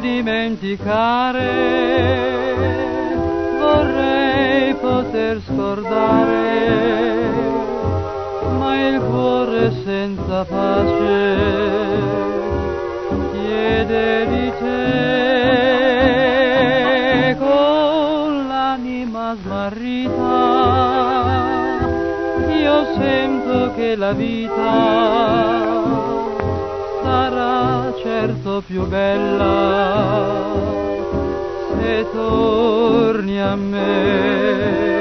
dimenticare, vorrei poter scordare, ma il cuore senza pace chiede di te. Con l'anima smarrita io sento che la vita sarà certo più bella se torni a me.